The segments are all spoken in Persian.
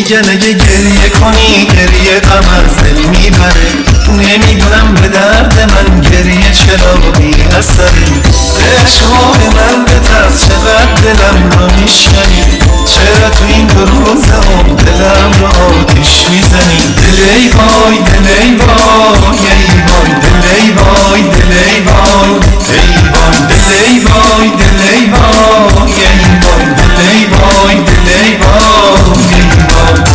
میگن اگه گریه کنی گریه غم از دل میبره، نمیدونم به درد من گریه چرا بی اثره. عشقای من به ترس چقدر دلم رو میشکنی، چرا تو این دو روز هم دلم رو آتیش میزنی. دلی وای دلی وای ای وای دلی وای دلی وای ای وای دلی وای دلی وای ای وای دلی وای دلی وای ای وای.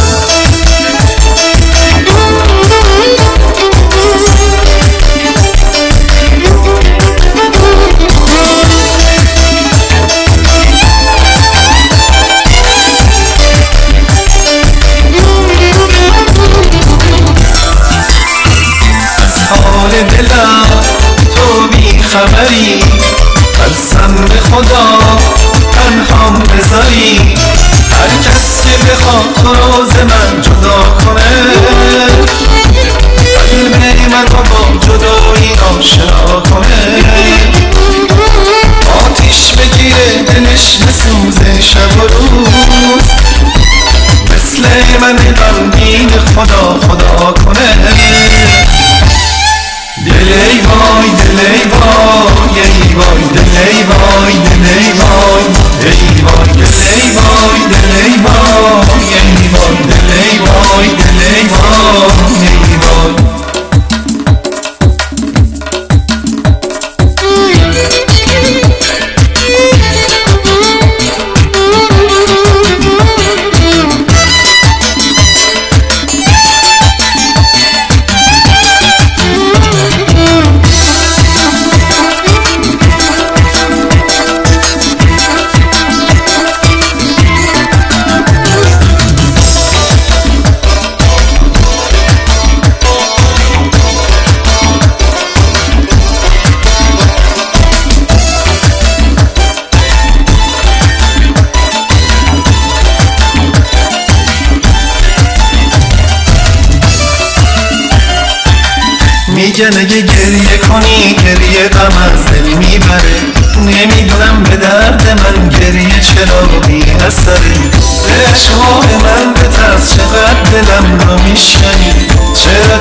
دلم تو بی خبری، قسم به خدا تنهام بذاری. هر کس که بخواد تو رو ز من جدا کنه، قلب من رو با جدایی آشنا کنه. آتیش بگیره دلش بسوزه شب و روز، مثل من غمگین خدا خدا کنه. دلی وای دلی وای ای وای دلی وای دلی وای ای وای دلی وای دلی وای ای وای دلی وای دلی وای ای وای. میگن اگه گریه کنی گریه غم از دل میبره، نمیدونم به درد من گریه چرا بی اثره. عشقای من به ترس چقدر دلم رو میشکنی، چرا